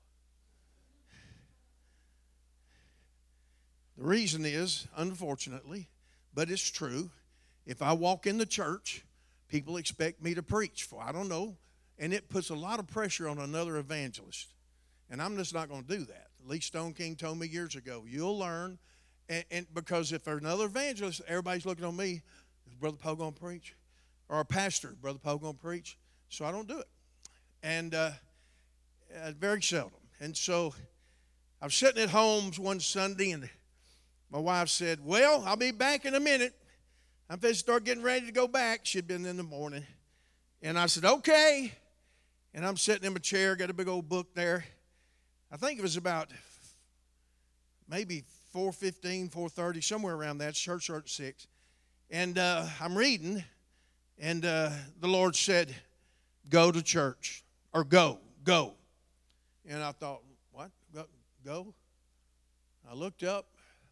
The reason is, unfortunately, but it's true, if I walk in the church, people expect me to preach for, I don't know, and it puts a lot of pressure on another evangelist. And I'm just not going to do that. Lee Stone King told me years ago, you'll learn, and because if there's another evangelist, everybody's looking on me, is Brother Poe going to preach? Or a pastor, Brother Poe going to preach? So I don't do it. And very seldom. And so I was sitting at home one Sunday, and my wife said, well, I'll be back in a minute. I'm going to start getting ready to go back. She'd been in the morning. And I said, okay. And I'm sitting in my chair, got a big old book there. I think it was about maybe 4:15, 4:30, somewhere around that. Church started at 6. And I'm reading, and the Lord said, go to church. Or go. And I thought, what? Go? I looked up.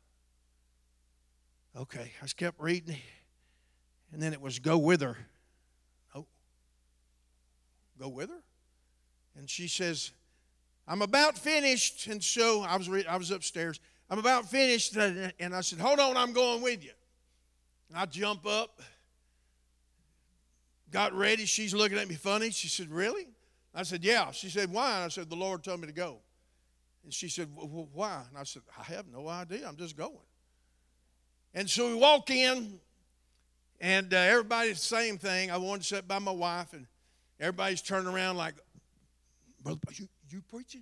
Okay, I just kept reading, and then it was go with her. Oh, go with her? And she says, I'm about finished. And so I was upstairs. I'm about finished, and I said, hold on, I'm going with you. And I jump up, got ready. She's looking at me funny. She said, really? I said, yeah. She said, why? And I said, the Lord told me to go. And she said, well, why? And I said, I have no idea. I'm just going. And so we walk in, and everybody's the same thing. I wanted to sit by my wife, and everybody's turning around like, brother, you preaching?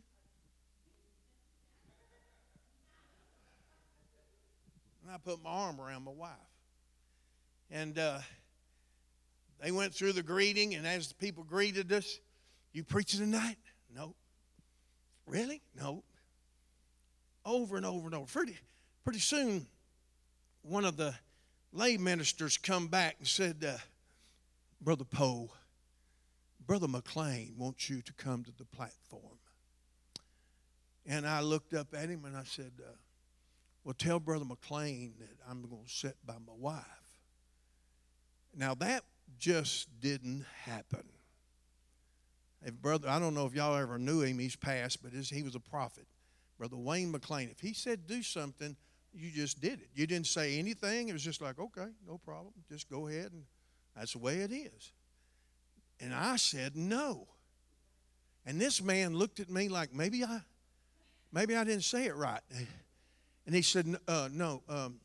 And I put my arm around my wife. And they went through the greeting, and as the people greeted us, you preaching tonight? No. Really? No. Over and over and over. Pretty soon, one of the lay ministers come back and said, Brother Poe, Brother McLean wants you to come to the platform. And I looked up at him and I said, well, tell Brother McLean that I'm going to sit by my wife. Now, that just didn't happen. If brother, I don't know if y'all ever knew him, he's passed, but he was a prophet. Brother Wayne McLean, if he said do something, you just did it. You didn't say anything. It was just like, okay, no problem. Just go ahead, and that's the way it is. And I said no. And this man looked at me like maybe I didn't say it right. And he said, no,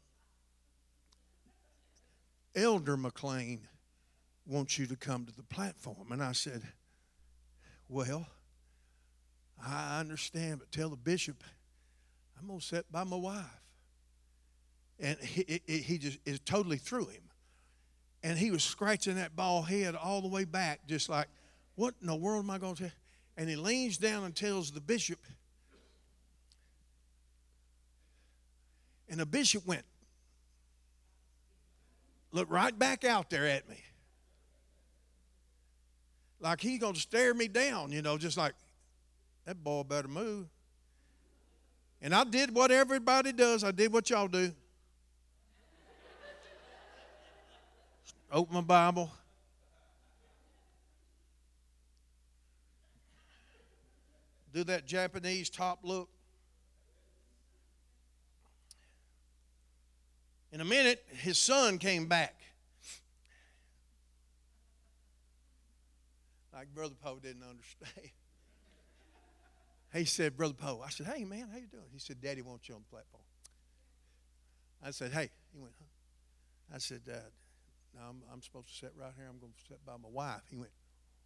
Elder McLean wants you to come to the platform. And I said, well, I understand, but tell the bishop I'm going to sit by my wife. And he just is totally threw him. And he was scratching that bald head all the way back, just like, what in the world am I going to tell? And he leans down and tells the bishop. And the bishop went, looked right back out there at me. Like he's going to stare me down, just like, that boy better move. And I did what everybody does. I did what y'all do. Open my Bible. Do that Japanese top look. In a minute, his son came back. Like Brother Poe didn't understand. He said, Brother Poe. I said, hey, man, how you doing? He said, Daddy wants you on the platform. I said, hey. He went, huh? I said, no, I'm supposed to sit right here. I'm going to sit by my wife. He went,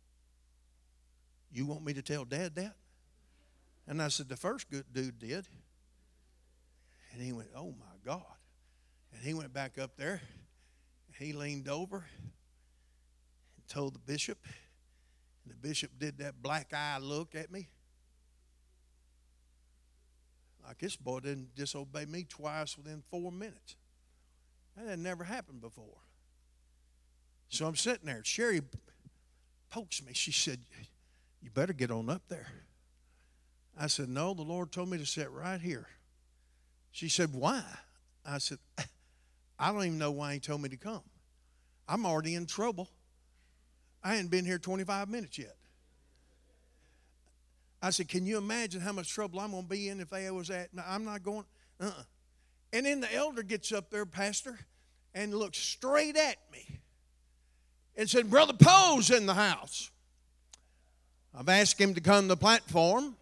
you want me to tell Dad that? And I said, the first good dude did. And he went, oh, my God. And he went back up there. He leaned over and told the bishop. And the bishop did that black eye look at me. Like this boy didn't disobey me twice within 4 minutes. That had never happened before. So I'm sitting there. Sherry pokes me. She said, you better get on up there. I said, no, the Lord told me to sit right here. She said, why? I said, I don't even know why he told me to come. I'm already in trouble. I hadn't been here 25 minutes yet. I said, can you imagine how much trouble I'm going to be in if they was at? No, I'm not going. And then the elder gets up there, pastor, and looks straight at me and said, Brother Poe's in the house. I've asked him to come to the platform,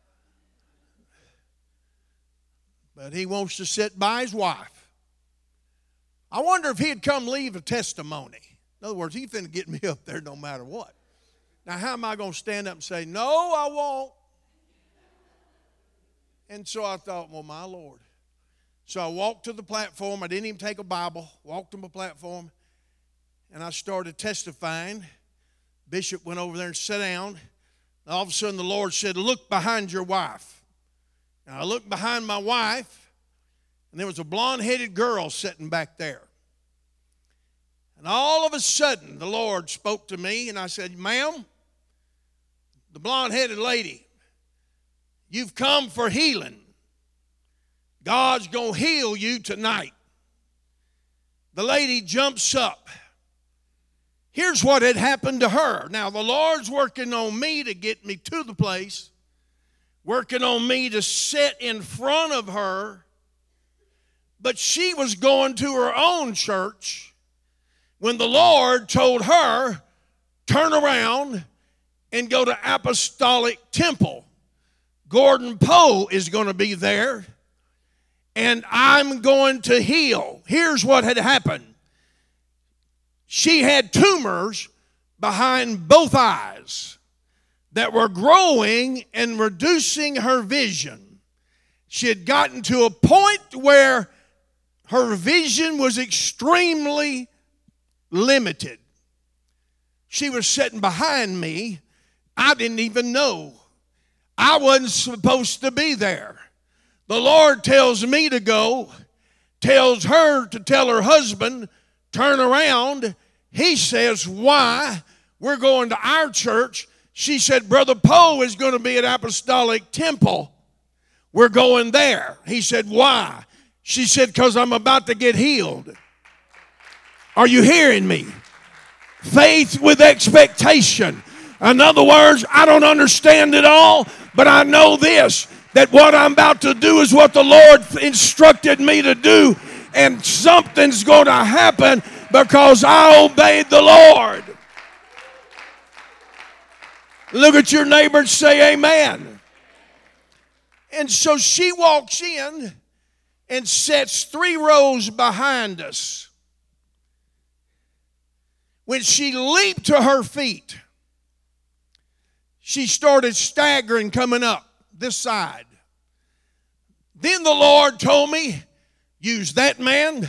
but he wants to sit by his wife. I wonder if he'd come leave a testimony. In other words, he's finna get me up there no matter what. Now, how am I going to stand up and say, no, I won't? And so I thought, well, my Lord. So I walked to the platform. I didn't even take a Bible. Walked to the platform, and I started testifying. Bishop went over there and sat down. And all of a sudden, the Lord said, look behind your wife. And I looked behind my wife, and there was a blonde-headed girl sitting back there. And all of a sudden, the Lord spoke to me, and I said, ma'am, the blonde-headed lady, you've come for healing. God's going to heal you tonight. The lady jumps up. Here's what had happened to her. Now, the Lord's working on me to get me to the place, working on me to sit in front of her, but she was going to her own church when the Lord told her, turn around and go to Apostolic Temple. Gordon Poe is going to be there, and I'm going to heal. Here's what had happened. She had tumors behind both eyes that were growing and reducing her vision. She had gotten to a point where her vision was extremely limited. She was sitting behind me. I didn't even know. I wasn't supposed to be there. The Lord tells me to go, tells her to tell her husband, turn around. He says, why? We're going to our church. She said, Brother Poe is going to be at Apostolic Temple. We're going there. He said, why? She said, because I'm about to get healed. Are you hearing me? Faith with expectation. In other words, I don't understand it all, but I know this, that what I'm about to do is what the Lord instructed me to do, and something's going to happen because I obeyed the Lord. Look at your neighbor and say amen. And so she walks in and sits 3 rows behind us. When she leaped to her feet, she started staggering coming up this side. Then the Lord told me, use that man,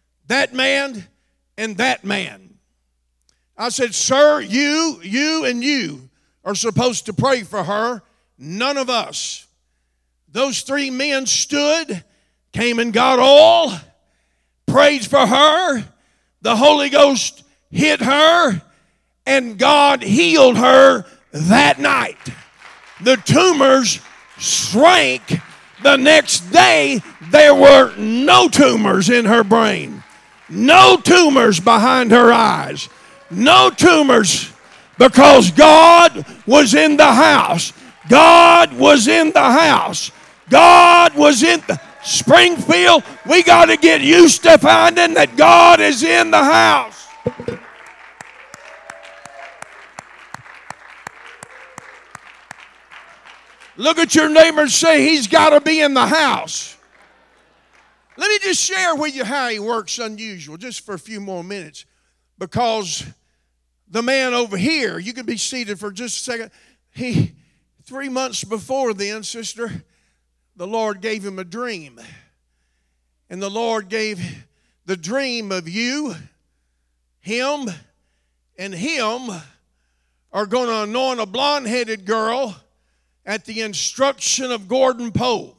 and that man. I said, sir, you, and you are supposed to pray for her, none of us. Those 3 men stood, came and got oil, prayed for her. The Holy Ghost hit her, and God healed her that night. The tumors shrank The next day, there were no tumors in her brain, no tumors behind her eyes, no tumors, because God was in the house. God was in the house. God was in the Springfield. We got to get used to finding that God is in the house. Look at your neighbor and say, he's got to be in the house. Let me just share with you how he works unusual, just for a few more minutes. Because the man over here, you can be seated for just a second. 3 months before then, sister, the Lord gave him a dream. And the Lord gave the dream of you, him, and him are going to anoint a blonde-headed girl at the instruction of Gordon Poe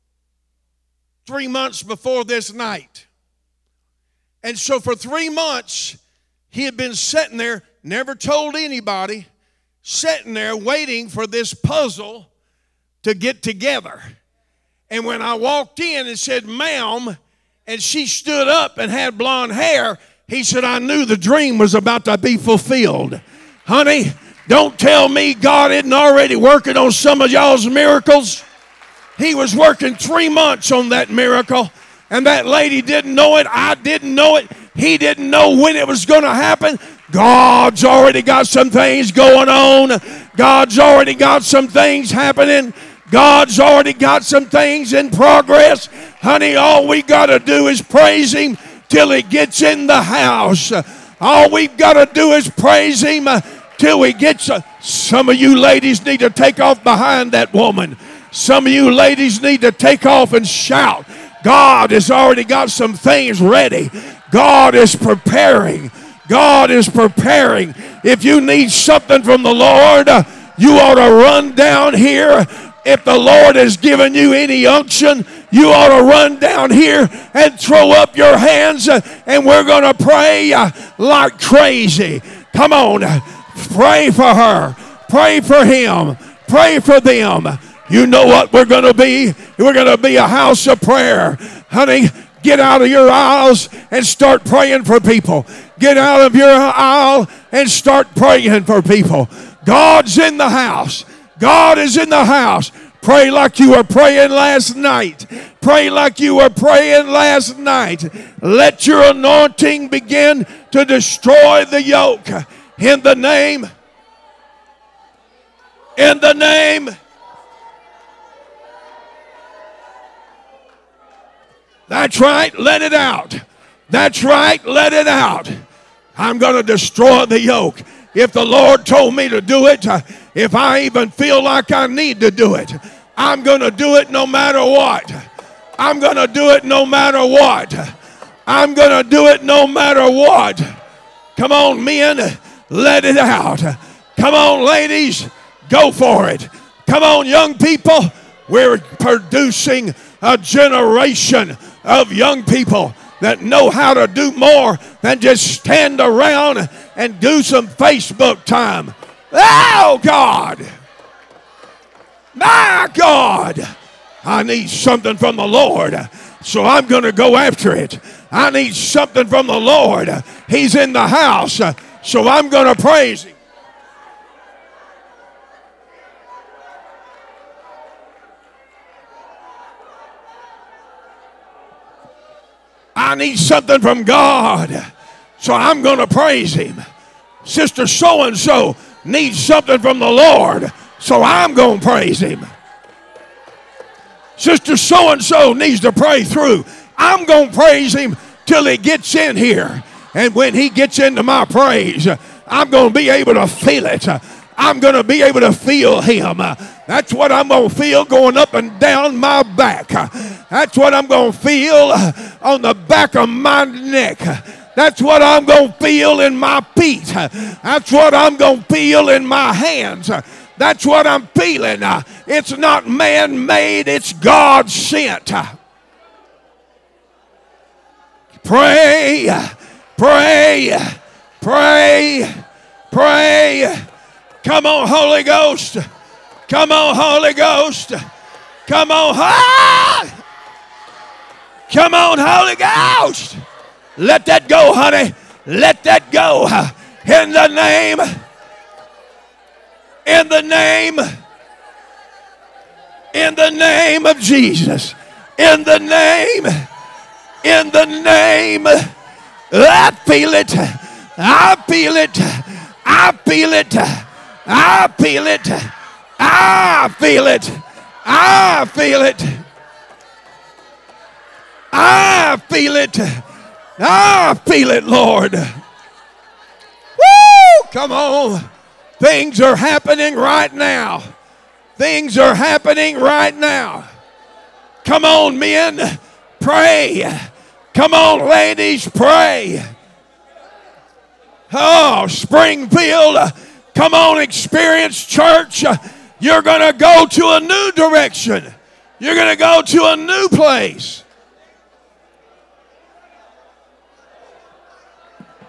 3 months before this night. And so for 3 months, he had been sitting there, never told anybody, sitting there waiting for this puzzle to get together. And when I walked in and said, ma'am, and she stood up and had blonde hair, he said, I knew the dream was about to be fulfilled. Honey, don't tell me God isn't already working on some of y'all's miracles. He was working 3 months on that miracle, and that lady didn't know it. I didn't know it. He didn't know when it was going to happen. God's already got some things going on. God's already got some things happening. God's already got some things in progress. Honey, all we got to do is praise Him till He gets in the house. All we've got to do is praise Him till He gets. Some of you ladies need to take off behind that woman. Some of you ladies need to take off and shout. God has already got some things ready. God is preparing. God is preparing. If you need something from the Lord, you ought to run down here. If the Lord has given you any unction, you ought to run down here and throw up your hands, and we're going to pray like crazy. Come on, pray for her, pray for him, pray for them. You know what we're going to be? We're going to be a house of prayer. Honey, get out of your aisles and start praying for people. Get out of your aisle and start praying for people. God's in the house. God is in the house. Pray like you were praying last night. Pray like you were praying last night. Let your anointing begin to destroy the yoke. In the name. That's right, let it out. That's right, let it out. I'm going to destroy the yoke. If the Lord told me to do it, if I even feel like I need to do it, I'm going to do it no matter what. I'm going to do it no matter what. I'm going to do it no matter what. Come on, men, let it out. Come on, ladies, go for it. Come on, young people, we're producing a generation of young people that know how to do more than just stand around and do some Facebook time. Oh, God. My God. I need something from the Lord, so I'm going to go after it. I need something from the Lord. He's in the house, so I'm going to praise Him. I need something from God, so I'm going to praise Him. Sister so-and-so needs something from the Lord, so I'm going to praise Him. Sister so-and-so needs to pray through. I'm going to praise Him till He gets in here. And when He gets into my praise, I'm going to be able to feel it. I'm going to be able to feel Him. That's what I'm going to feel going up and down my back. That's what I'm going to feel on the back of my neck. That's what I'm going to feel in my feet. That's what I'm going to feel in my hands. That's what I'm feeling. It's not man-made, it's God-sent. Pray, pray, pray, pray. Come on, Holy Ghost. Come on, Holy Ghost. Come on. Come on, Holy Ghost. Let that go, honey. Let that go. In the name of Jesus. In the name. I feel it. I feel it. I feel it. I feel it. I feel it. I feel it. I feel it. I feel it, Lord. Woo! Come on. Things are happening right now. Things are happening right now. Come on, men. Pray. Come on, ladies. Pray. Oh, Springfield. Come on, Experience Church. You're going to go to a new direction. You're going to go to a new place.